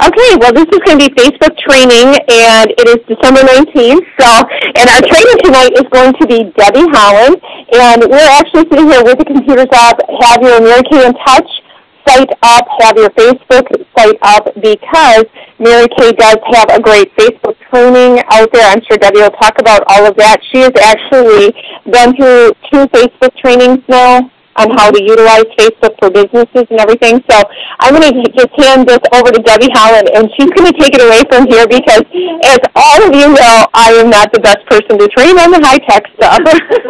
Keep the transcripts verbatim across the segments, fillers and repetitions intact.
Okay, well, this is going to be Facebook training, and it is December nineteenth. So, and our training tonight is going to be Debbie Holland, and we're actually sitting here with the computers up, have your Mary Kay in Touch site up, have your Facebook site up, because Mary Kay does have a great Facebook training out there. I'm sure Debbie will talk about all of that. She has actually been through two Facebook trainings now on how to utilize Facebook for businesses and everything. So I'm going to just hand this over to Debbie Holland, and she's going to take it away from here because, as all of you know, I am not the best person to train on the high-tech stuff.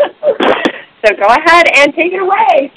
So go ahead and take it away.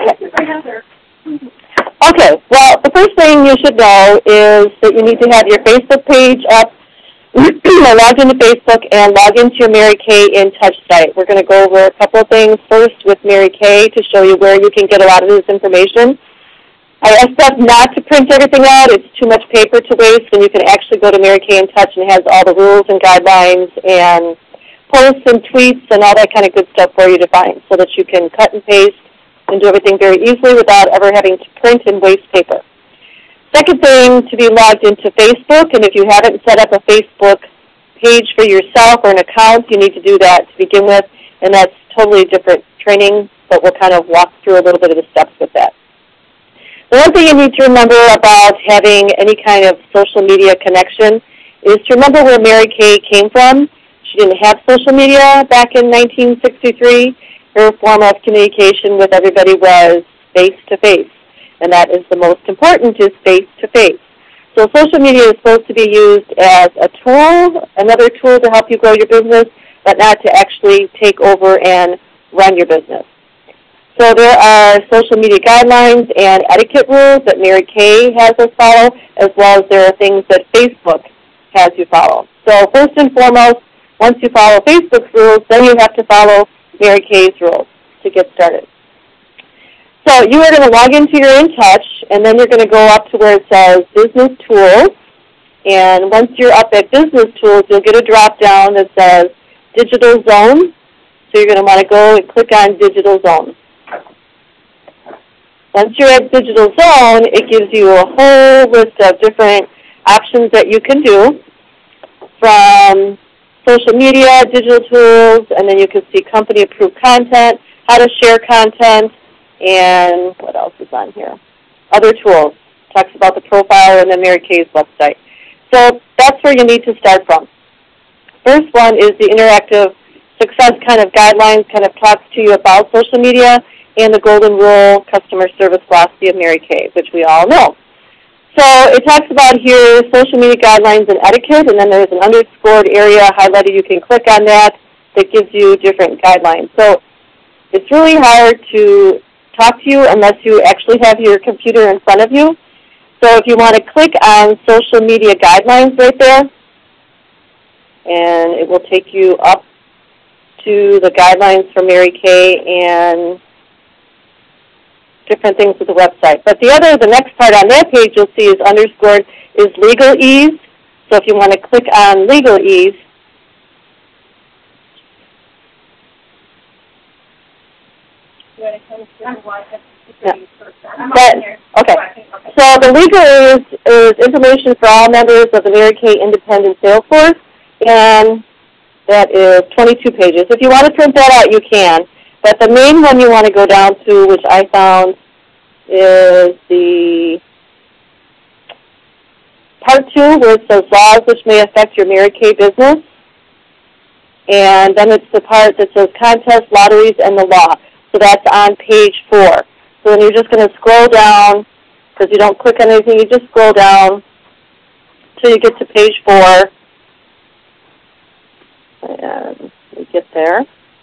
Okay. Okay, well, the first thing you should know is that you need to have your Facebook page up, log into Facebook, and log into your Mary Kay in Touch site. We're going to go over a couple of things first with Mary Kay to show you where you can get a lot of this information. I asked Steph not to print everything out. It's too much paper to waste, and you can actually go to Mary Kay in Touch, and it has all the rules and guidelines and posts and tweets and all that kind of good stuff for you to find so that you can cut and paste and do everything very easily without ever having to print and waste paper. Second thing, to be logged into Facebook, and if you haven't set up a Facebook page for yourself or an account, you need to do that to begin with, and that's totally different training, but we'll kind of walk through a little bit of the steps with that. The one thing you need to remember about having any kind of social media connection is to remember where Mary Kay came from. She didn't have social media back in nineteen sixty-three. Her form of communication with everybody was face-to-face, and that is the most important, is face-to-face. So social media is supposed to be used as a tool, another tool to help you grow your business, but not to actually take over and run your business. So there are social media guidelines and etiquette rules that Mary Kay has us follow, as well as there are things that Facebook has you follow. So first and foremost, once you follow Facebook's rules, then you have to follow Mary Kay's rules to get started. So you are going to log into your In Touch, and then you're going to go up to where it says Business Tools. And once you're up at Business Tools, you'll get a drop-down that says Digital Zone. So you're going to want to go and click on Digital Zone. Once you're at Digital Zone, it gives you a whole list of different options that you can do, from social media, digital tools, and then you can see company-approved content, how to share content, and what else is on here? Other tools. Talks about the profile and then Mary Kay's website. So that's where you need to start from. First one is the interactive success kind of guidelines, kind of talks to you about social media and the golden rule, customer service philosophy of Mary Kay, which we all know. So it talks about here social media guidelines and etiquette, and then there's an underscored area highlighted. You can click on that. That gives you different guidelines. So it's really hard to talk to you unless you actually have your computer in front of you. So if you want to click on social media guidelines right there, and it will take you up to the guidelines for Mary Kay and different things with the website. But the other, the next part on that page you'll see is underscored is legalese. So if you want to click on legalese, yeah. But, okay. So the legalese is information for all members of the Mary Kay Independent Sales Force, and that is twenty-two pages. If you want to print that out, you can. But the main one you want to go down to, which I found, is the part two, where it says laws which may affect your Mary Kay business. And then it's the part that says contests, lotteries, and the law. So that's on page four. So then you're just going to scroll down, because you don't click on anything, you just scroll down until you get to page four. And we get there.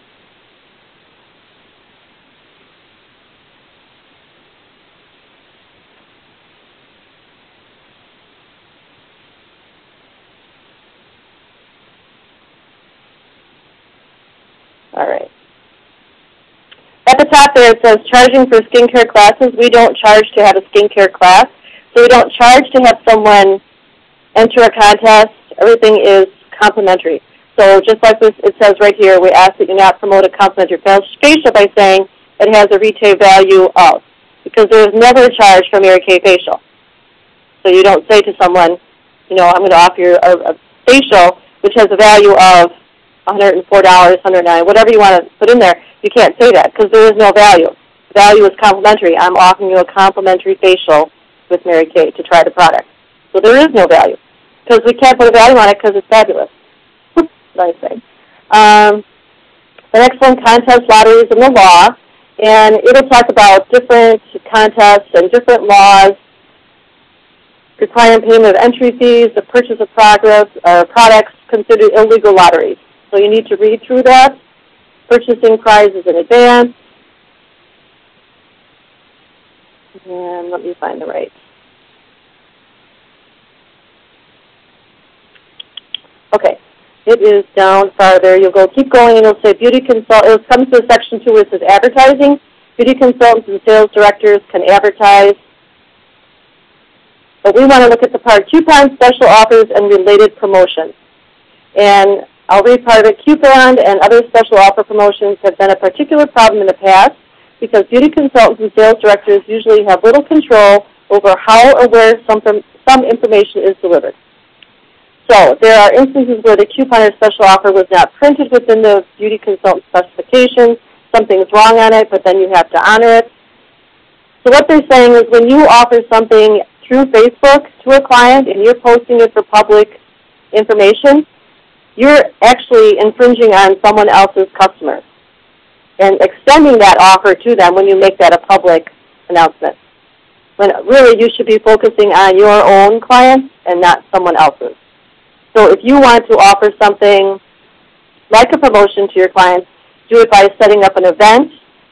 All right. At the top there it says charging for skincare classes. We don't charge to have a skincare class. So we don't charge to have someone enter a contest. Everything is complimentary. So just like this, it says right here, we ask that you not promote a complimentary facial by saying it has a retail value of, because there is never a charge for Mary Kay facial. So you don't say to someone, you know, I'm going to offer you a, a facial which has a value of one hundred four dollars, one hundred nine dollars, whatever you want to put in there. You can't say that because there is no value. The value is complimentary. I'm offering you a complimentary facial with Mary Kay to try the product. So there is no value because we can't put a value on it because it's fabulous. Nice thing. Um, the next one, contest lotteries and the law. And it'll talk about different contests and different laws, requiring payment of entry fees, the purchase of progress, uh, products considered illegal lotteries. So you need to read through that, purchasing prizes in advance. And let me find the right. Okay. It is down farther. You'll go, keep going, and it'll say beauty consult. It comes to section two where it says advertising. Beauty consultants and sales directors can advertise. But we want to look at the part coupon, special offers, and related promotions. And I'll read part of it. Coupon and other special offer promotions have been a particular problem in the past because beauty consultants and sales directors usually have little control over how or where some, some information is delivered. So there are instances where the coupon or special offer was not printed within the beauty consultant specifications. Something's wrong on it, but then you have to honor it. So what they're saying is when you offer something through Facebook to a client and you're posting it for public information, you're actually infringing on someone else's customers and extending that offer to them when you make that a public announcement. When really you should be focusing on your own clients and not someone else's. So if you want to offer something like a promotion to your clients, do it by setting up an event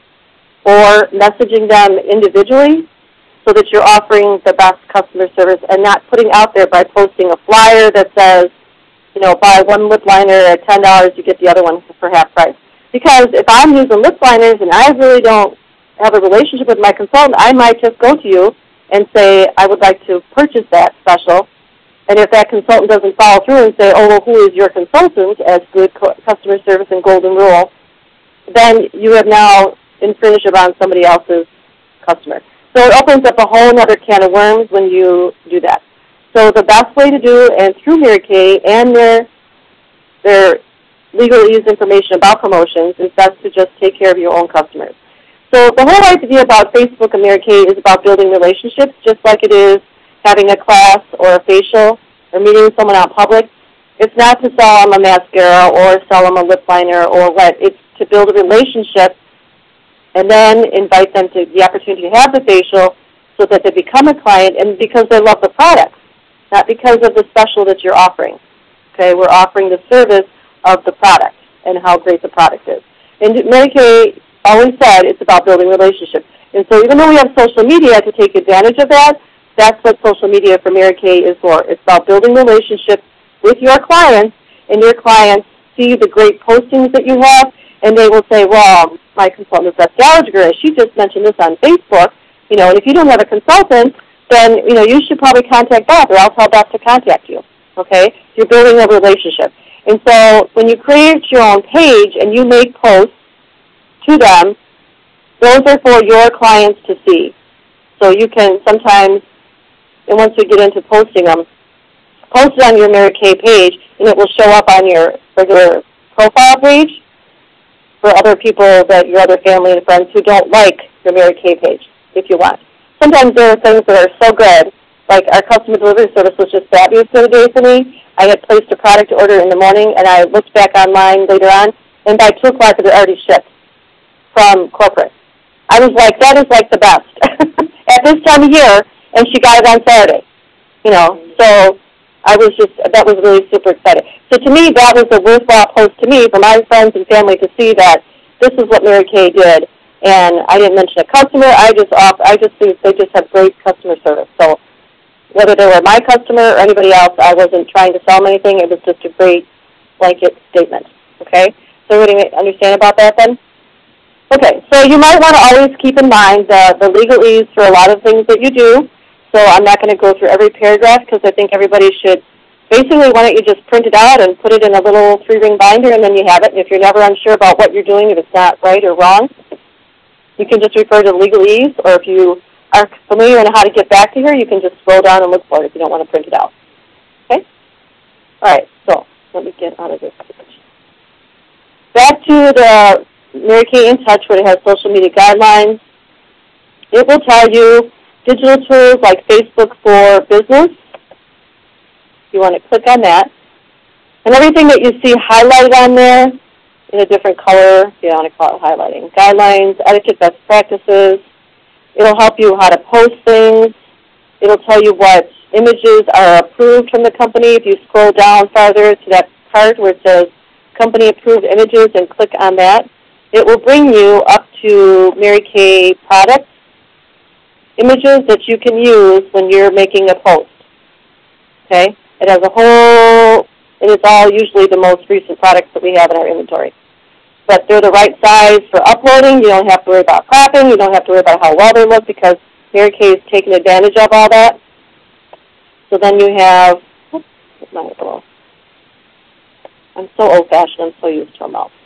or messaging them individually so that you're offering the best customer service and not putting out there by posting a flyer that says, you know, buy one lip liner at ten dollars, you get the other one for half price. Because if I'm using lip liners and I really don't have a relationship with my consultant, I might just go to you and say, I would like to purchase that special. And if that consultant doesn't follow through and say, oh, well, who is your consultant as good customer service and golden rule, then you have now infringed upon somebody else's customer. So it opens up a whole other can of worms when you do that. So the best way to do, and through Mary Kay and their, their legalese information about promotions, is best to just take care of your own customers. So the whole idea about Facebook and Mary Kay is about building relationships, just like it is having a class or a facial or meeting someone out in public. It's not to sell them a mascara or sell them a lip liner or what. It's to build a relationship and then invite them to the opportunity to have the facial so that they become a client and because they love the product, not because of the special that you're offering. Okay, we're offering the service of the product and how great the product is. And Mary Kay always said it's about building relationships. And so even though we have social media to take advantage of that, that's what social media for Mary Kay is for. It's about building relationships with your clients, and your clients see the great postings that you have, and they will say, well, my consultant is Beth Gallagher, she just mentioned this on Facebook, you know, and if you don't have a consultant, then, you know, you should probably contact Beth, or I'll tell Beth to contact you, okay? You're building a relationship. And so when you create your own page and you make posts to them, those are for your clients to see. So you can sometimes, and once you get into posting them, post it on your Mary Kay page, and it will show up on your regular profile page for other people, that your other family and friends who don't like your Mary Kay page, if you want. Sometimes there are things that are so good, like our customer delivery service was just fabulous the other day for me. I had placed a product order in the morning, and I looked back online later on, and by two o'clock it had already shipped from corporate. I was like, that is like the best at this time of year, and she got it on Saturday. You know, so I was just, that was really super excited. So to me, that was a worthwhile post to me for my friends and family to see that this is what Mary Kay did. And I didn't mention a customer. I just off, I just think they just have great customer service. So whether they were my customer or anybody else, I wasn't trying to sell them anything. It was just a great blanket statement. Okay? So everybody understand about that then? Okay, so you might want to always keep in mind the, the legalese for a lot of things that you do. So I'm not going to go through every paragraph because I think everybody should, basically, why don't you just print it out and put it in a little three-ring binder, and then you have it. And if you're never unsure about what you're doing, if it's not right or wrong, you can just refer to legalese, or if you are familiar on how to get back to here, you can just scroll down and look for it if you don't want to print it out. Okay? All right, so let me get out of this page. Back to the Mary Kay In Touch, where it has social media guidelines. It will tell you digital tools like Facebook for Business. You want to click on that. And everything that you see highlighted on there in a different color, you want to call it highlighting. Guidelines, etiquette, best practices. It'll help you how to post things. It'll tell you what images are approved from the company. If you scroll down farther to that part where it says company approved images and click on that, it will bring you up to Mary Kay products, images that you can use when you're making a post. Okay? It has a whole, it is all usually the most recent products that we have in our inventory. But they're the right size for uploading. You don't have to worry about cropping. You don't have to worry about how well they look because Mary Kay is taking advantage of all that. So then you have, oops, I'm so old-fashioned, I'm so used to a mouse.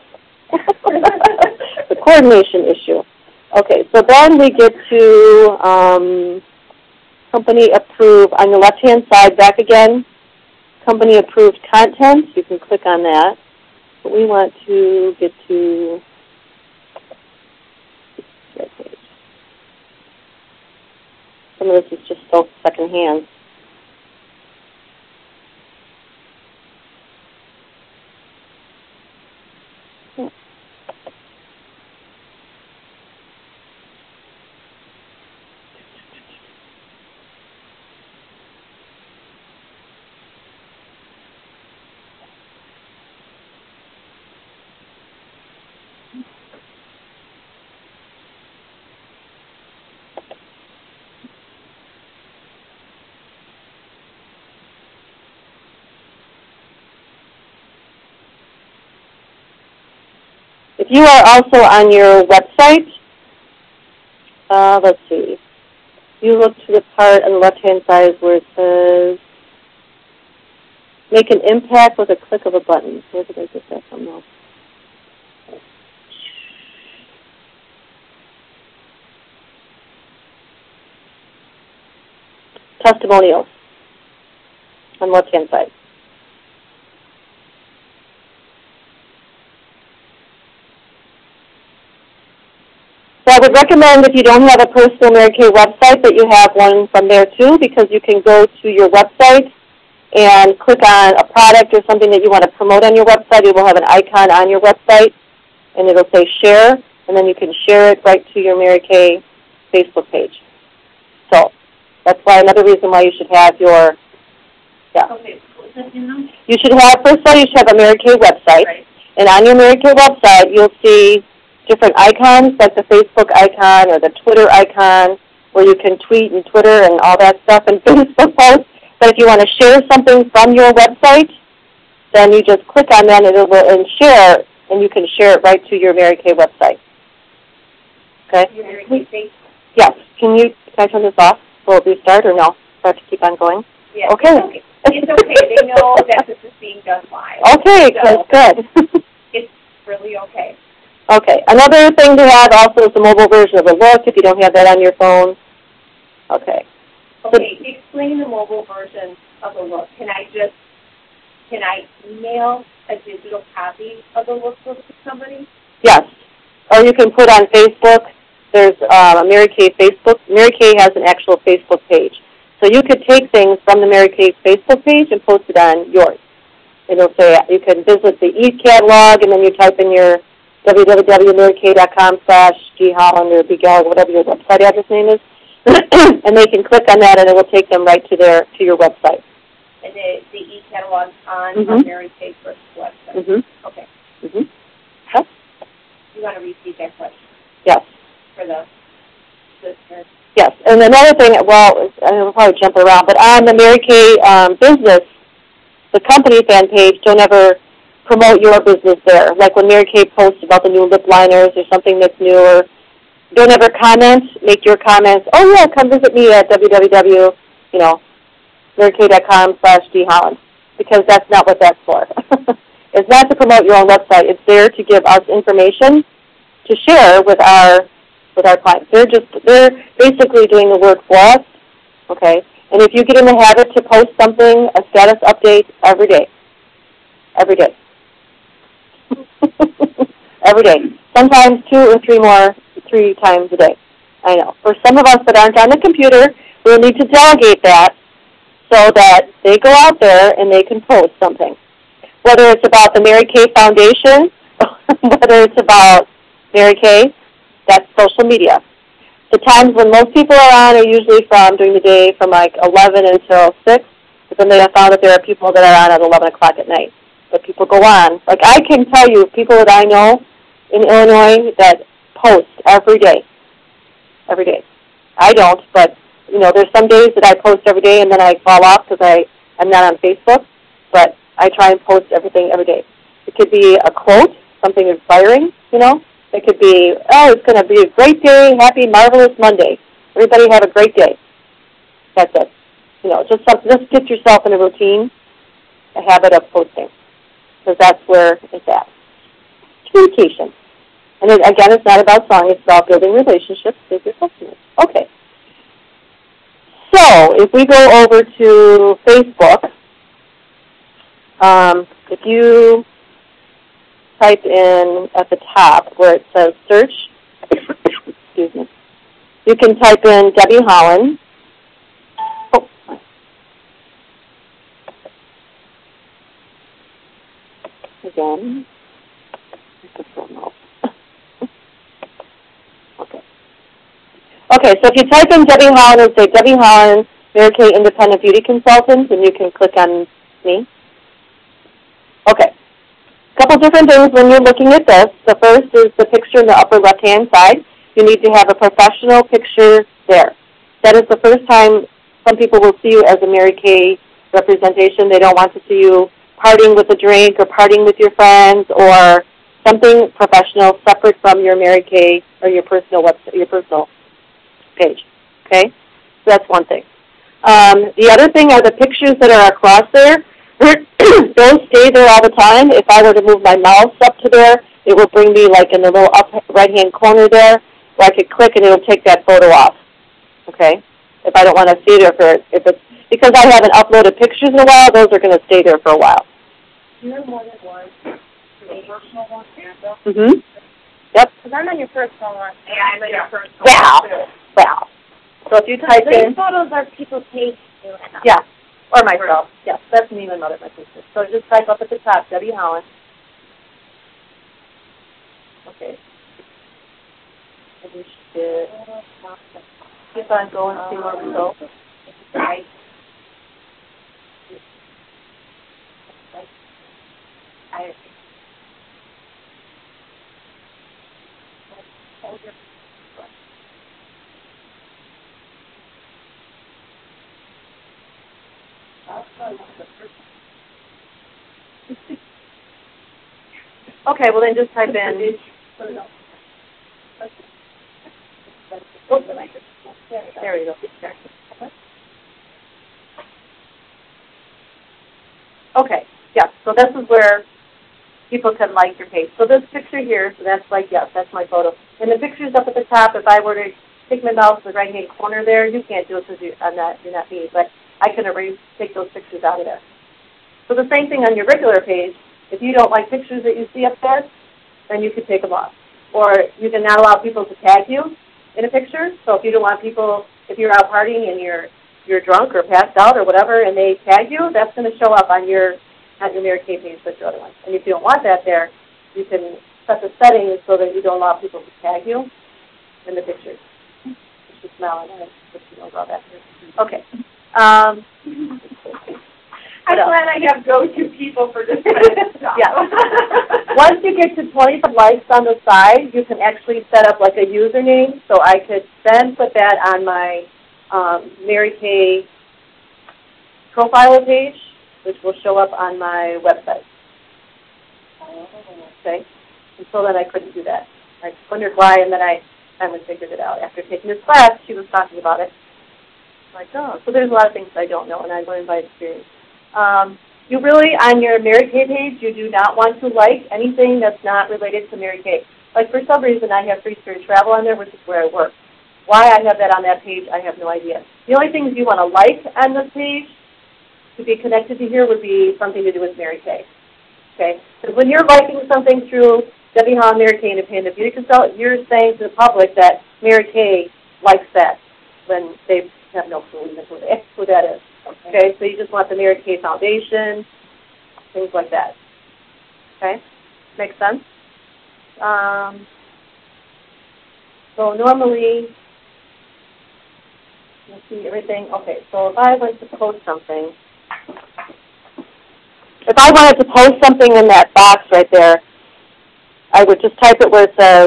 The coordination issue. Okay, so then we get to um, company approved. On the left-hand side, back again, company approved content. You can click on that. But we want to get to that page. Some of this is just so secondhand. If you are also on your website, uh, let's see, you look to the part on the left-hand side where it says, make an impact with a click of a button. Where did I get that from now? Testimonials on the left-hand side. So I would recommend if you don't have a personal Mary Kay website that you have one from there too, because you can go to your website and click on a product or something that you want to promote on your website. It will have an icon on your website, and it will say share, and then you can share it right to your Mary Kay Facebook page. So that's why another reason why you should have your, yeah. You should have, first of all, you should have a Mary Kay website, right. And on your Mary Kay website, you'll see different icons, like the Facebook icon or the Twitter icon, where you can tweet and Twitter and all that stuff and Facebook posts. But if you want to share something from your website, then you just click on that and it will and share, and you can share it right to your Mary Kay website. Okay? Your Mary Kay Facebook. Yes. Can you can I turn this off? Will it restart or no? Do I have to keep on going? Yes. Okay. It's okay. It's okay. They know that this is being done live. Okay, so good. It's really okay. Okay. Another thing to have also is the mobile version of the look if you don't have that on your phone. Okay. Okay. So, explain the mobile version of the look. Can I just can I email a digital copy of the lookbook to somebody? Yes. Or you can put on Facebook. There's uh, a Mary Kay Facebook. Mary Kay has an actual Facebook page. So you could take things from the Mary Kay Facebook page and post it on yours. It'll say you can visit the e-catalog, and then you type in your w w w dot mary kay dot com slash g holland or bgal, whatever your website address name is, and they can click on that, and it will take them right to their to your website. And the, the e-catalog on, mm-hmm. on Mary Kay's website. Mm-hmm. Okay. Mm-hmm. Yes. You want to repeat that question? Yes. For the listeners. Yes, and another thing, well, I'll probably jump around, but on the Mary Kay um, business, the company fan page, don't ever promote your business there. Like when Mary Kay posts about the new lip liners or something that's new, or don't ever comment, make your comments, oh yeah, come visit me at w w w, you know, mary kay dot com slash g holland, because that's not what that's for. It's not to promote your own website. It's there to give us information to share with our with our clients. They're just, they're basically doing the work for us, okay? And if you get in the habit to post something, a status update every day, every day, every day, sometimes two or three more, three times a day. I know. For some of us that aren't on the computer, we'll need to delegate that so that they go out there and they can post something. Whether it's about the Mary Kay Foundation, whether it's about Mary Kay, that's social media. The times when most people are on are usually from during the day from like eleven until six, but then they have found that there are people that are on at eleven o'clock at night. But people go on. Like I can tell you people that I know in Illinois that post every day. Every day. I don't, but you know, there's some days that I post every day and then I fall off because I am not on Facebook, but I try and post everything every day. It could be a quote, something inspiring, you know. It could be, oh, it's going to be a great day, happy, marvelous Monday. Everybody have a great day. That's it. You know, just something, just get yourself in a routine, a habit of posting, because that's where it's at. Communication. And it, again, it's not about song. It's about building relationships with your customers. Okay. So if we go over to Facebook, um, if you type in at the top where it says search, excuse me, you can type in Debbie Holland. Oh. Again. Okay. Okay, so if you type in Debbie Holland and say Debbie Holland, Mary Kay Independent Beauty Consultant, and you can click on me. Okay. A couple different things when you're looking at this. The first is the picture in the upper left-hand side. You need to have a professional picture there. That is the first time some people will see you as a Mary Kay representation. They don't want to see you partying with a drink or partying with your friends or something professional separate from your Mary Kay or your personal website, your personal page. Okay? So that's one thing. Um, the other thing are the pictures that are across there. Those stay there all the time. If I were to move my mouse up to there, it will bring me like in the little up right-hand corner there where I could click and it will take that photo off. Okay? If I don't want to see it, or if, if it's because I haven't uploaded pictures in a while, those are going to stay there for a while. Do you have more than one? The personal one, Annabelle? Mm-hmm. Yep. Because I'm on your personal one. Yeah, I'm on your personal wow. one, too. Wow. So if you type These in... photos are people take. Yeah. Or myself. Yes, that's me, my mother, my sister. So just type up at the top, Debbie Holland. Okay. And you should keep on going to see more results. Right. I Okay, well then just type in. There we go. Okay, yeah, so this is where people can like your page. So this picture here, so that's like, yes, that's my photo. And the picture's up at the top. If I were to take my mouse to the right-hand corner there, you can't do it because you, I'm not, you're not me, but I can erase, take those pictures out of there. So the same thing on your regular page. If you don't like pictures that you see up there, then you can take them off. Or you can not allow people to tag you in a picture. So if you don't want people, if you're out partying and you're you're drunk or passed out or whatever, and they tag you, that's going to show up on your on your Mary Kay page, but your other one. And if you don't want that there, you can set the settings so that you don't allow people to tag you in the pictures. Just smile and I just know about that. Okay. Um, I'm glad I have go-to people for this kind of stuff. Yeah. Once you get to twenty-five likes on the side, you can actually set up like a username. So I could then put that on my um, Mary Kay profile page, which will show up on my website. Okay. Until then, I couldn't do that. I wondered why, and then I finally figured it out. After taking this class, she was talking about it. I'm like, oh, so there's a lot of things I don't know, and I learned by experience. Um, you really, on your Mary Kay page, you do not want to like anything that's not related to Mary Kay. Like for some reason I have Free Spirit Travel on there, which is where I work. Why I have that on that page, I have no idea. The only things you want to like on this page to be connected to here would be something to do with Mary Kay. Okay? Because when you're liking something through Debbie Hall and Mary Kay Independent Beauty Consultant, you're saying to the public that Mary Kay likes that when they have no clue even who that, who that is. Okay. Okay? So you just want the Mary Kay Foundation, things like that. Okay? Makes sense? Um, so normally, let's see everything. Okay, so if I went to post something, if I wanted to post something in that box right there, I would just type it where it says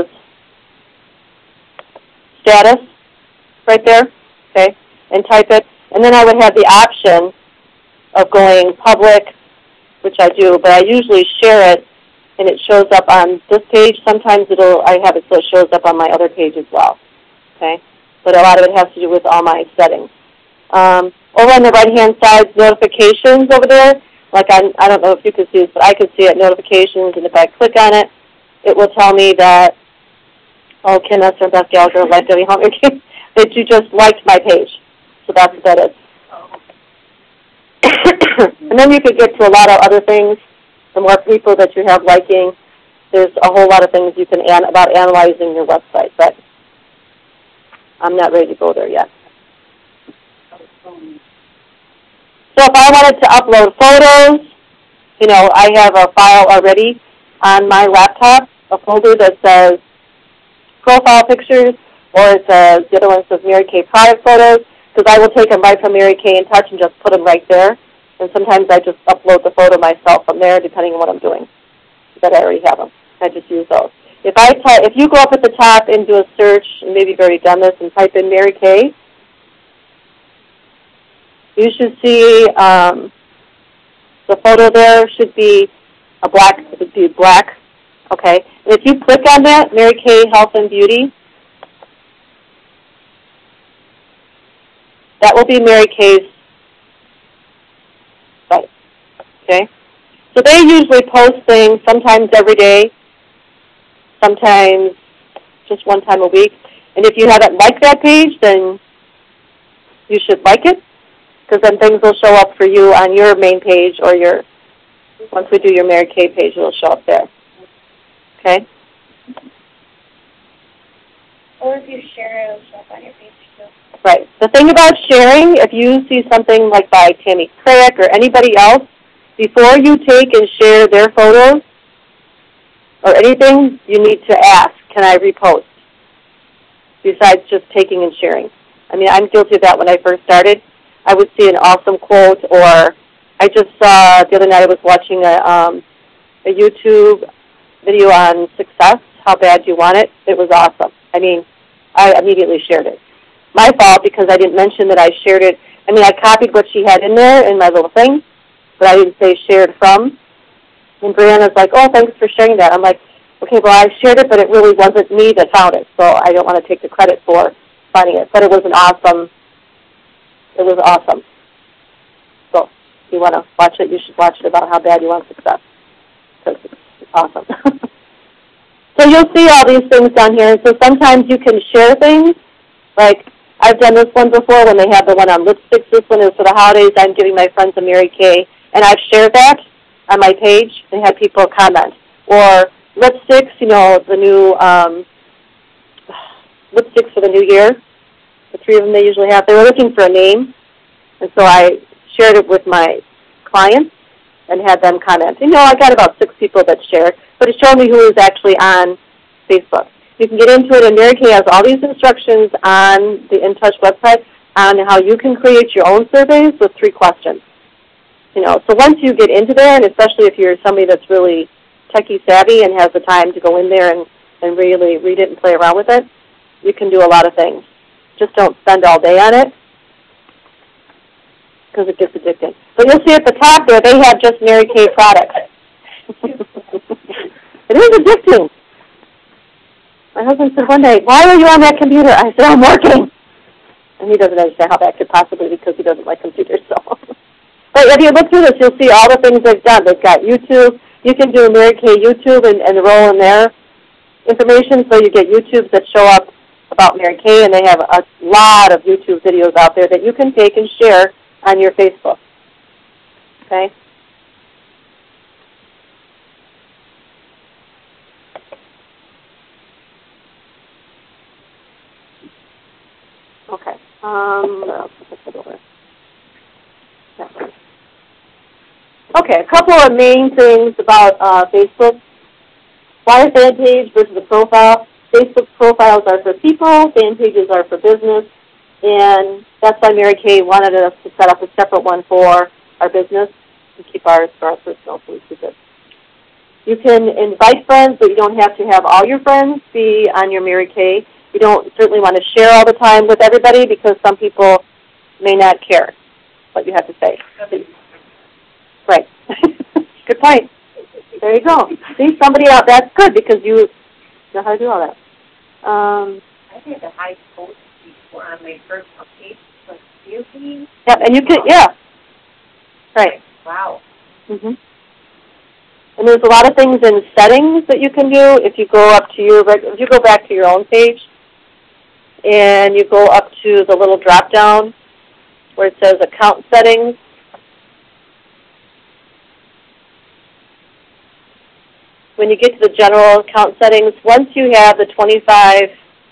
status right there, okay, and type it. And then I would have the option of going public, which I do, but I usually share it, and it shows up on this page. Sometimes it'll I have it so it shows up on my other page as well, okay? But a lot of it has to do with all my settings. Um, over on the right-hand side, notifications over there. Like I, I don't know if you can see this, but I can see it, notifications, and if I click on it, it will tell me that, oh, Ken Esser and Beth Gallagher liked Debbie Hall, that you just liked my page. So that's what that is. And then you could get to a lot of other things. The more people that you have liking, there's a whole lot of things you can an about analyzing your website, but I'm not ready to go there yet. So if I wanted to upload photos, you know, I have a file already on my laptop, a folder that says profile pictures, or it says, the other one says Mary Kay product photos, because I will take them right from Mary Kay in Touch and just put them right there. And sometimes I just upload the photo myself from there, depending on what I'm doing, that I already have them. I just use those. If I type, if you go up at the top and do a search, and maybe you've already done this, and type in Mary Kay, you should see um, the photo there should be a black, it would be black, okay? And if you click on that, Mary Kay Health and Beauty, that will be Mary Kay's site, okay? So they usually post things sometimes every day, sometimes just one time a week. And if you haven't liked that page, then you should like it, because then things will show up for you on your main page, or your, once we do your Mary Kay page, it'll show up there. Okay? Or if you share it, it'll show up on your page too. Right. The thing about sharing, if you see something like by Tammy Craig or anybody else, before you take and share their photos or anything, you need to ask, can I repost? Besides just taking and sharing. I mean, I'm guilty of that when I first started. I would see an awesome quote, or I just saw, the other night I was watching a, um, a YouTube video on success, how bad you want it. It was awesome. I mean, I immediately shared it. My fault, because I didn't mention that I shared it. I mean, I copied what she had in there in my little thing, but I didn't say shared from. And Brianna's like, oh, thanks for sharing that. I'm like, okay, well, I shared it, but it really wasn't me that found it, so I don't want to take the credit for finding it. But it was an awesome, it was awesome. So if you want to watch it, you should watch it about how bad you want success, because it's awesome. So you'll see all these things down here. And so sometimes you can share things. Like I've done this one before when they have the one on lipsticks. This one is for the holidays. I'm giving my friends a Mary Kay. And I've shared that on my page and had people comment. Or lipsticks, you know, the new um, lipsticks for the new year. The three of them they usually have. They were looking for a name. And so I shared it with my clients and had them comment. You know, I got about six people that shared, but it showed me who was actually on Facebook. You can get into it, and Mary Kay has all these instructions on the In Touch website on how you can create your own surveys with three questions. You know, so once you get into there, and especially if you're somebody that's really techie savvy and has the time to go in there and, and really read it and play around with it, you can do a lot of things. Just don't spend all day on it, because it gets addicting. But you'll see at the top there, they have just Mary Kay products. It is addicting. My husband said one day, why are you on that computer? I said, I'm working. And he doesn't understand how that could possibly be, because he doesn't like computers. So, but if you look through this, you'll see all the things they've done. They've got YouTube. You can do Mary Kay YouTube and, and roll in there. information, so you get YouTubes that show up about Mary Kay, and they have a lot of YouTube videos out there that you can take and share on your Facebook. Okay? Okay. Um, what else? Okay, a couple of main things about uh, Facebook. Why a fan page versus a profile? Facebook profiles are for people, fan pages are for business, and that's why Mary Kay wanted us to set up a separate one for our business and keep ours for our personal, so we keep it. You can invite friends, but you don't have to have all your friends be on your Mary Kay. You don't certainly want to share all the time with everybody because some people may not care what you have to say. Right. Good point. There you go. See, somebody out, that's good because you know how to do all that. Um, I think the high post before on my personal page was beauty. Yep, and you can, yeah. Right. Wow. Mm-hmm. And there's a lot of things in settings that you can do if you go up to your, if you go back to your own page and you go up to the little drop down where it says account settings. When you get to the general account settings, once you have the twenty-five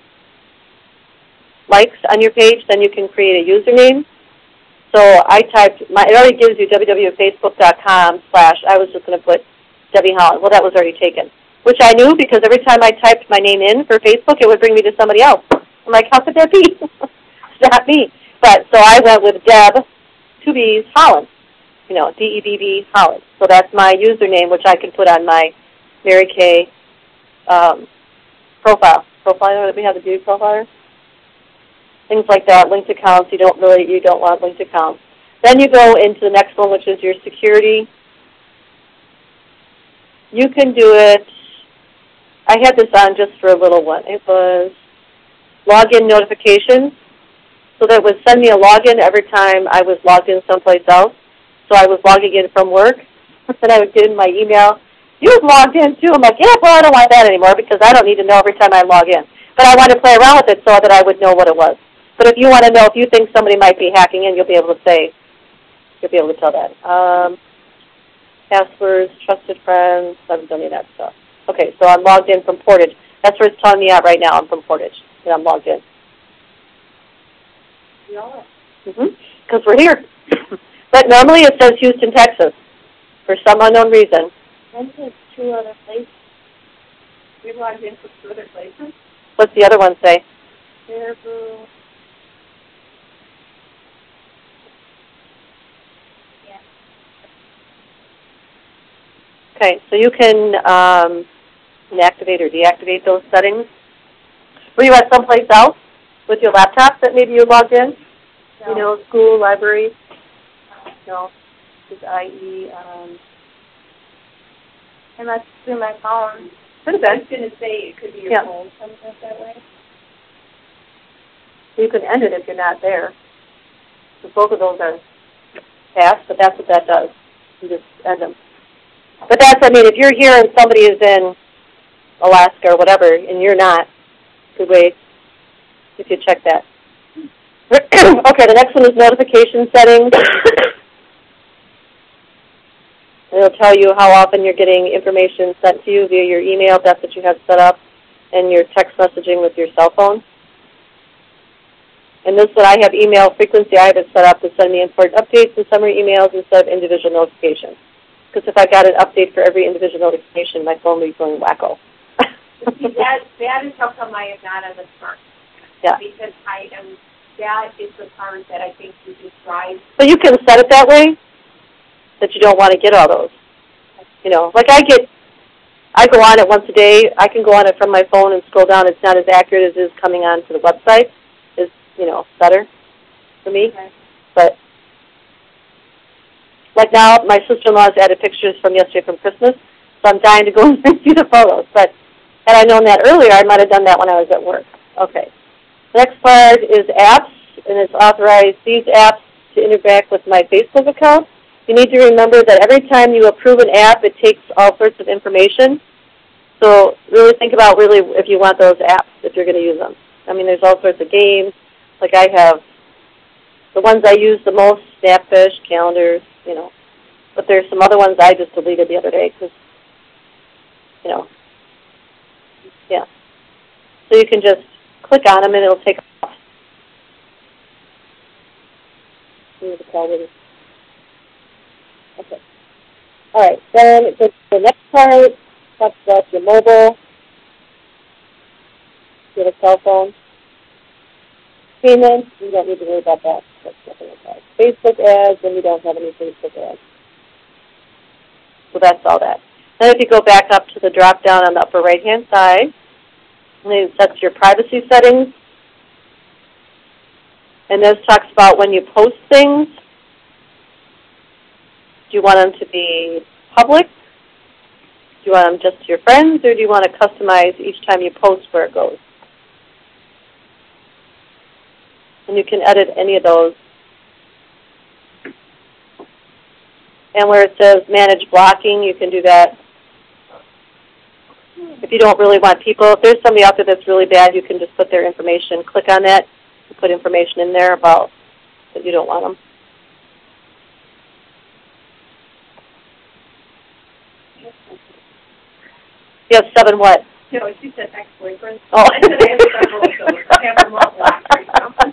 likes on your page, then you can create a username. So I typed, my, it already gives you www.facebook.com slash, I was just going to put Debbie Holland. Well, that was already taken, which I knew because every time I typed my name in for Facebook, it would bring me to somebody else. I'm like, how could that be? It's not me. But so I went with Deb, two B's, Holland, you know, D E B B Holland. So that's my username, which I can put on my Mary Kay um, profile. Profiler that we have, the beauty profiler. Things like that, linked accounts. You don't really, you don't want linked accounts. Then you go into the next one, which is your security. You can do it. I had this on just for a little one. It was login notifications. So that would send me a login every time I was logged in someplace else. So I was logging in from work. Then I would get in my email. You was logged in too. I'm like, yeah, well, I don't want that anymore because I don't need to know every time I log in. But I want to play around with it so that I would know what it was. But if you want to know, if you think somebody might be hacking in, you'll be able to say, you'll be able to tell that. Um, passwords, trusted friends, I haven't done any of that stuff. Okay, so I'm logged in from Portage. That's where it's telling me out right now. I'm from Portage, and I'm logged in. Yeah. Mm-hmm. Because we're here. But normally it says Houston, Texas, for some unknown reason. Then there's two other places. We logged in for two other places. What's the other one say? Caribou. Yeah. Okay, so you can um, inactivate or deactivate those settings. Were you at someplace else with your laptop that maybe you logged in? No. You know, school, library? No. This is I E. Um, I must do my phone. Could have been. I was going to say it could be your Yeah. phone, something that way. You can end it if you're not there. So both of those are passed, but that's what that does. You just end them. But that's, I mean, if you're here and somebody is in Alaska or whatever, and you're not, good way if you check that. Okay, the next one is notification settings. It'll tell you how often you're getting information sent to you via your email, if that's what you have set up, and your text messaging with your cell phone. And this one, I have email frequency. I have it set up to send me important updates and summary emails instead of individual notifications. Because if I got an update for every individual notification, my phone would be going wacko. See, that, that is how come I am not on the smart. Yeah. Because I am, that is the part that I think you just drive. But you can set it that way, that you don't want to get all those. You know, like I get, I go on it once a day. I can go on it from my phone and scroll down. It's not as accurate as it is coming on to the website. It's, you know, better for me. Okay. But like now, my sister-in-law's added pictures from yesterday from Christmas, so I'm dying to go and see the photos. But had I known that earlier, I might have done that when I was at work. Okay. The next part is apps, and it's authorized these apps to interact with my Facebook account. You need to remember that every time you approve an app, it takes all sorts of information. So really think about really if you want those apps, if you're going to use them. I mean, there's all sorts of games. Like I have the ones I use the most, Snapfish, calendars, you know. But there's some other ones I just deleted the other day because, you know, yeah. So you can just click on them and it'll take off. Okay. All right. Then the, the next part talks about your mobile, your cell phone, payments. You don't need to worry about that. That's nothing like that. Facebook ads, and you don't have any Facebook ads. So that's all that. Then if you go back up to the drop down on the upper right hand side, and that's your privacy settings. And this talks about when you post things, do you want them to be public? Do you want them just to your friends, or do you want to customize each time you post where it goes? And you can edit any of those. And where it says manage blocking, you can do that. If you don't really want people, if there's somebody out there that's really bad, you can just put their information, click on that, and put information in there about that you don't want them. You have seven what? No, she said ex-boyfriend. Oh. I said I have several of those. I have them all blocked right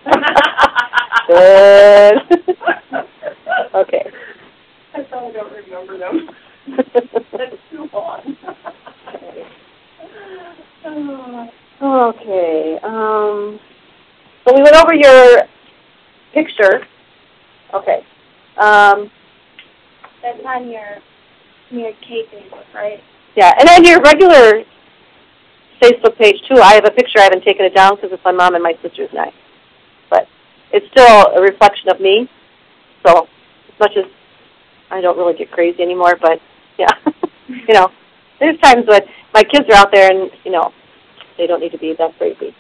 now. Good. Okay. I probably don't remember them. That's too long. Okay. Um, so we went over your picture. Okay. Um, That's on your your K Facebook, right? yeah, and on your regular Facebook page, too, I have a picture. I haven't taken it down because it's my mom and my sisters and I. But it's still a reflection of me. So as much as I don't really get crazy anymore, but, yeah, you know, there's times when my kids are out there and, you know, they don't need to be that crazy.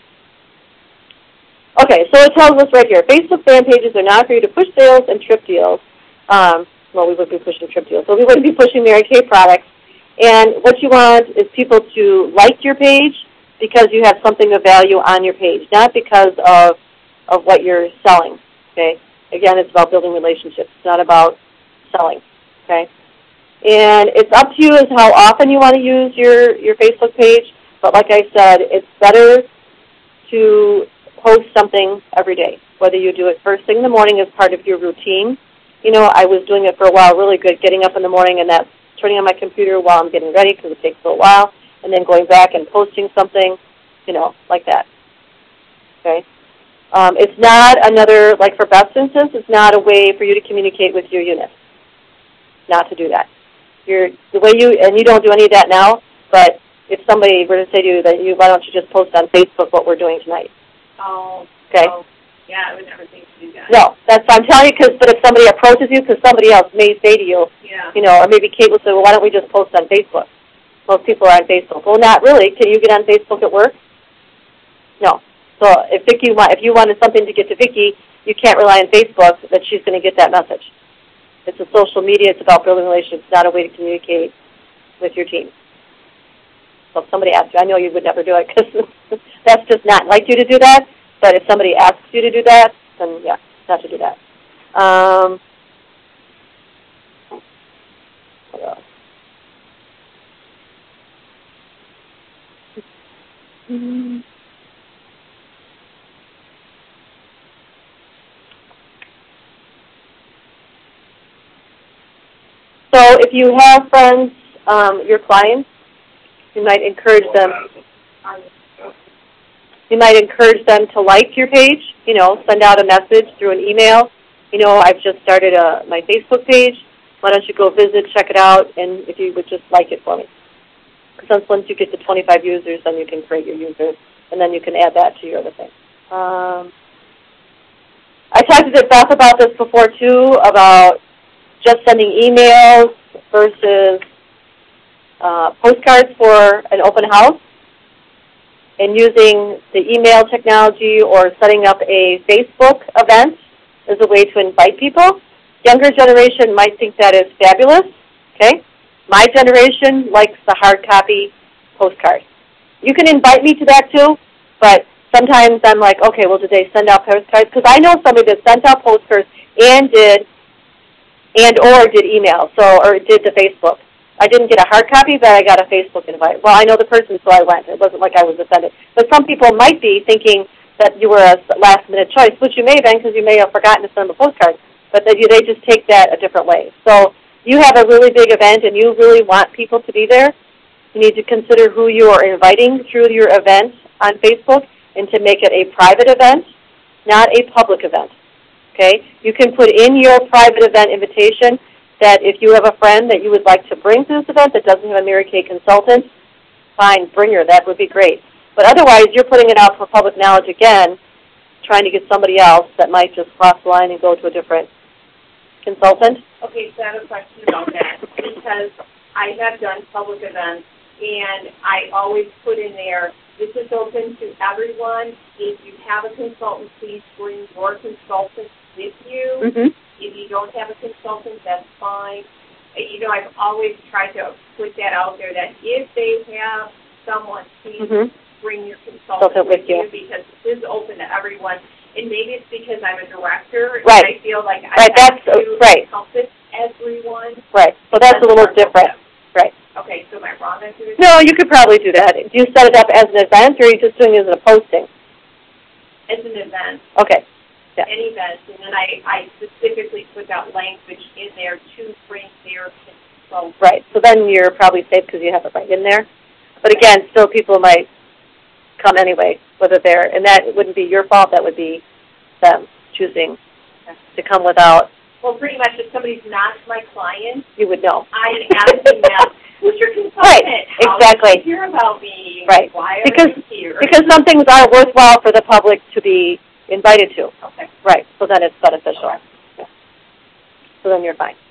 Okay, so it tells us right here, Facebook fan pages are not for you to push sales and trip deals. Um, well, we would be pushing trip deals, so we wouldn't be pushing Mary Kay products. And what you want is people to like your page because you have something of value on your page, not because of of what you're selling, okay? Again, it's about building relationships. It's not about selling, okay? And it's up to you as how often you want to use your, your Facebook page. But like I said, it's better to post something every day, whether you do it first thing in the morning as part of your routine. You know, I was doing it for a while really good, getting up in the morning and that's turning on my computer while I'm getting ready because it takes a little while, and then going back and posting something, you know, like that. Okay? Um, it's not another, like for Beth's instance, it's not a way for you to communicate with your unit. Not to do that. You're, the way you, and you don't do any of that now, but if somebody were to say to you that you, why don't you just post on Facebook what we're doing tonight? Oh. Okay? Oh. Yeah, I would never think to do that. No, that's I'm telling you. Because, but if somebody approaches you, because somebody else may say to you, yeah. you know, or maybe Kate will say, well, why don't we just post on Facebook? Most people are on Facebook. Well, not really. Can you get on Facebook at work? No. So if Vicki, if you wanted something to get to Vicki, you can't rely on Facebook that she's going to get that message. It's a social media. It's about building relationships, not a way to communicate with your team. So if somebody asks you, I know you would never do it because that's just not like you to do that. But if somebody asks you to do that, then yeah, not to do that. Um, what else? Mm-hmm. So if you have friends, um, your clients, you might encourage them. You might encourage them to like your page, you know, send out a message through an email. You know, I've just started a, my Facebook page. Why don't you go visit, check it out, and if you would just like it for me. Because once you get to twenty-five users, then you can create your users, and then you can add that to your other thing. Um, I talked to Beth about this before, too, about just sending emails versus uh, postcards for an open house. And using the email technology or setting up a Facebook event as a way to invite people. Younger generation might think that is fabulous, okay? My generation likes the hard copy postcard. You can invite me to that too, but sometimes I'm like, okay, well, did they send out postcards? Because I know somebody that sent out postcards and did, and or did email, so or did the Facebook. I didn't get a hard copy, but I got a Facebook invite. Well, I know the person, so I went. It wasn't like I was offended. But some people might be thinking that you were a last-minute choice, which you may have been because you may have forgotten to send the postcard, but that you, they just take that a different way. So you have a really big event and you really want people to be there. You need to consider who you are inviting through your event on Facebook and to make it a private event, not a public event. Okay? You can put in your private event invitation that if you have a friend that you would like to bring to this event that doesn't have a Mary Kay consultant, fine, bring her. That would be great. But otherwise, you're putting it out for public knowledge again, trying to get somebody else that might just cross the line and go to a different consultant. Okay, so I have a question about that because I have done public events, and I always put in there, this is open to everyone. If you have a consultant, please bring your consultant with you. Mm-hmm. If you don't have a consultant, that's fine. You know, I've always tried to put that out there that if they have someone, please mm-hmm. bring your consultant Consultant with with you you. because this is open to everyone. And maybe it's because I'm a director Right. and I feel like I Right, have that's, to right. encompass everyone. Right. So that's a little different. Right. Okay, so am I wrong in doing No, you could probably do that. Do you set it up as an event or are you just doing it as a posting? as an event? Okay. Yeah. An event, and then I, I specifically put that language in there to bring their consultant. Right. So then you're probably safe because you have it right in there. But again, still people might come anyway, whether they're, and that wouldn't be your fault. That would be them choosing to come without. Well, pretty much if somebody's not my client, you would know. I am asking them, who's your consultant? Right, How exactly. did you hear about me? Right. Why are Because you here? because some things are worthwhile for the public to be invited to. Okay. Right. So then it's beneficial. Okay. Yeah. So then you're fine.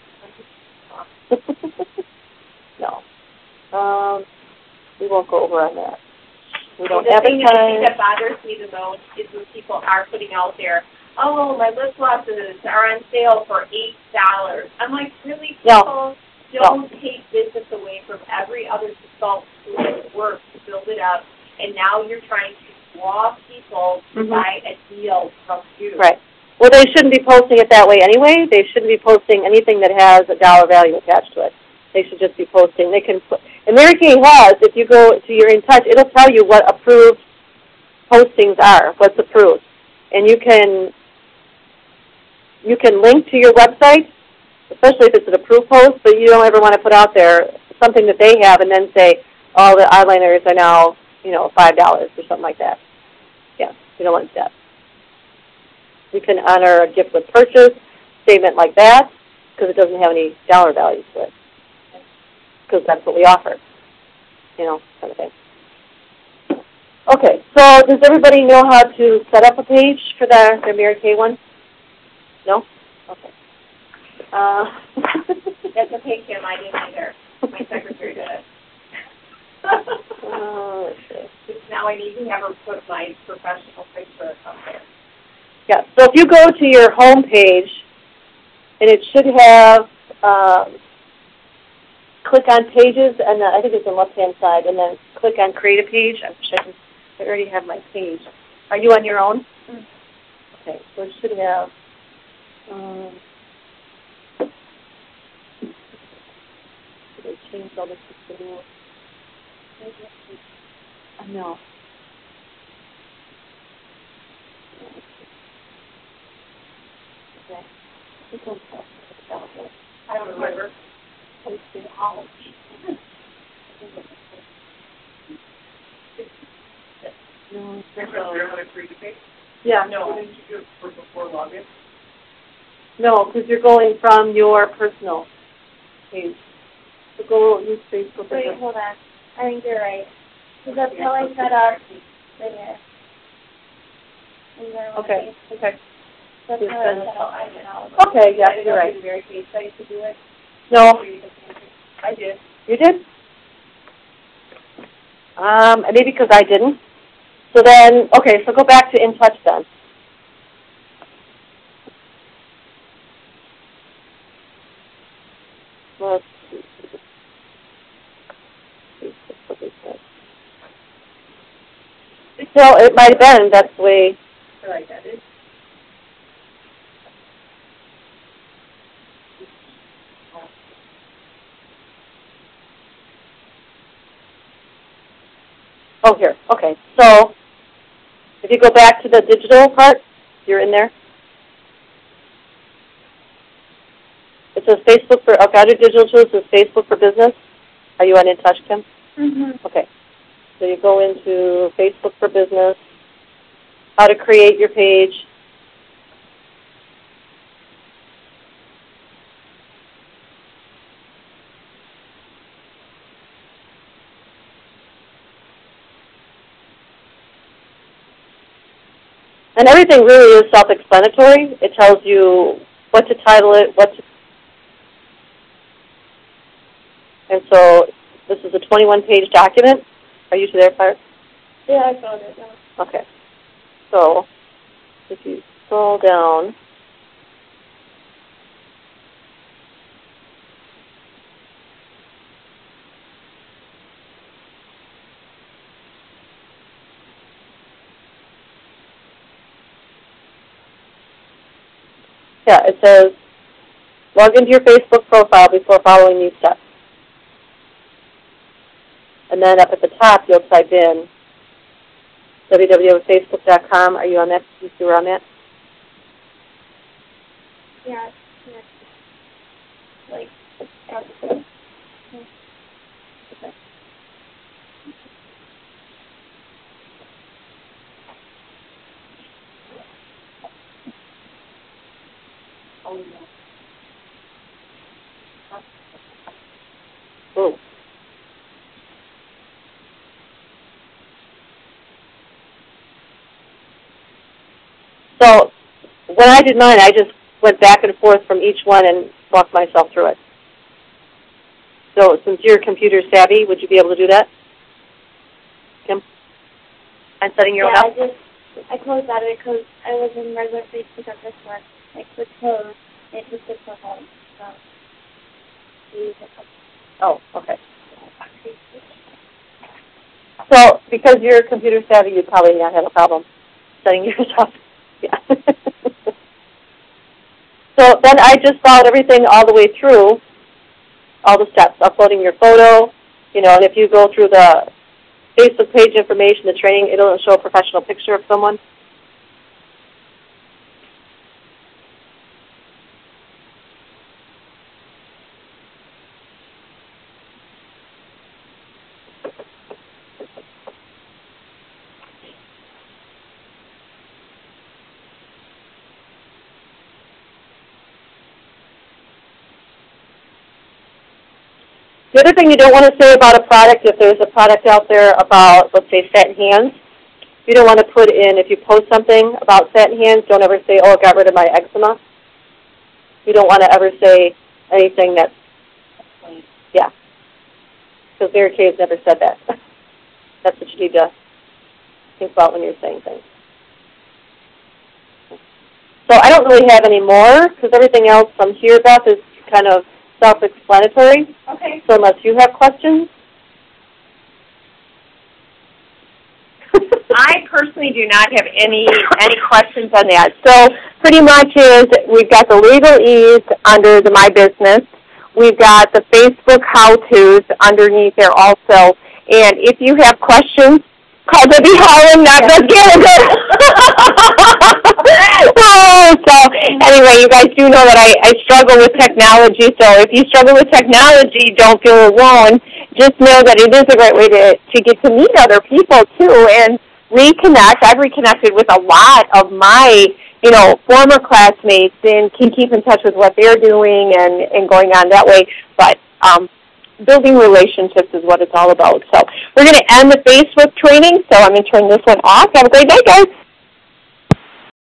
No. Um, we won't go over on that. We don't the thing, the thing advertise. that bothers me the most is when people are putting out there, oh, my lip glosses are on sale for eight dollars. I'm like, really, people? No. Don't No. take business away from every other consultant who has worked to build it up, and now you're trying to draw people to Mm-hmm. buy a deal from you. Right. Well, they shouldn't be posting it that way anyway. They shouldn't be posting anything that has a dollar value attached to it. They should just be posting. They can put, and Mary Kay has, if you go to your In Touch, it'll tell you what approved postings are, what's approved. And you can you can link to your website, especially if it's an approved post, but you don't ever want to put out there something that they have and then say, all the eyeliners are now, you know, five dollars or something like that. Yeah, you don't want that. You can honor a gift with purchase statement like that because it doesn't have any dollar value to it. Because that's what we offer, you know, kind of thing. Okay, so does everybody know how to set up a page for the, their Mary Kay one? No? Okay. Uh, That's okay, Kim. I didn't either. My secretary did it. uh, let's see. Because now I need to have her put my professional picture up there. Yeah, so if you go to your home page, and it should have, um, click on pages, and uh, I think it's on the left-hand side, and then click on create a page. I'm checking. I already have my page. Are you on your own? Mm. Okay, so it should have, um, they changed all this to new. I know. Okay. This one's I don't remember. posted all. No, yeah. No. No, because you're going from your personal page. So go use Facebook. Wait, hold on. I think you're right. Because that's how I set up right here. And then on Okay, Facebook. okay. That's Just how I send- set up my account. Okay, yeah, you're right. Very case study to do it. No, I did. you did? Um, maybe because I didn't. So then, okay, so go back to In Touch then. Let's see. Facebook, what they said. Well, it might have been. That's the way. All right, that is. Oh, here. Okay. So if you go back to the digital part, you're in there. It says Facebook for, okay, under digital tools, it says Facebook for Business. Are you on In Touch, Kim? Mm-hmm. Okay. So you go into Facebook for Business, how to create your page. And everything really is self-explanatory. It tells you what to title it, what to... And so this is a twenty-one page document. Are you to there, Fire? Yeah, I found it now. Okay. So if you scroll down, yeah, it says log into your Facebook profile before following these steps. And then up at the top, you'll type in w w w dot facebook dot com. Are you on that? You see we're on that? Yeah. Like, okay. Ooh. So when I did mine, I just went back and forth from each one and walked myself through it. So since you're computer savvy, would you be able to do that, Kim? I'm setting your yeah, own up? I just, I closed out of it because I was in regular Facebook at this one. I clicked close, and it took it for home. So, use it. Oh, okay. So because you're computer savvy, you'd probably not have a problem setting yours up. Yeah. So then I just followed everything all the way through, all the steps, uploading your photo, you know, and if you go through the Facebook page information, the training, it'll show a professional picture of someone. The other thing you don't want to say about a product, if there's a product out there about, let's say, satin hands, you don't want to put in, if you post something about satin hands, don't ever say, oh, it got rid of my eczema. You don't want to ever say anything that's, yeah, because Mary Kay has never said that. That's what you need to think about when you're saying things. So I don't really have any more, because everything else from here, Beth, is kind of self-explanatory. Okay. So unless you have questions. I personally do not have any any questions on that. So pretty much is we've got the legalese under the My Business. We've got the Facebook how-tos underneath there also. And if you have questions, call Debbie Holland, not Beth Gallagher. Oh, so anyway, you guys do know that I, I struggle with technology. So if you struggle with technology, don't feel alone. Just know that it is a great way to, to get to meet other people, too, and reconnect. I've reconnected with a lot of my, you know, former classmates and can keep in touch with what they're doing and, and going on that way. But um, building relationships is what it's all about. So we're going to end the Facebook training, so I'm going to turn this one off. Have a great day, guys.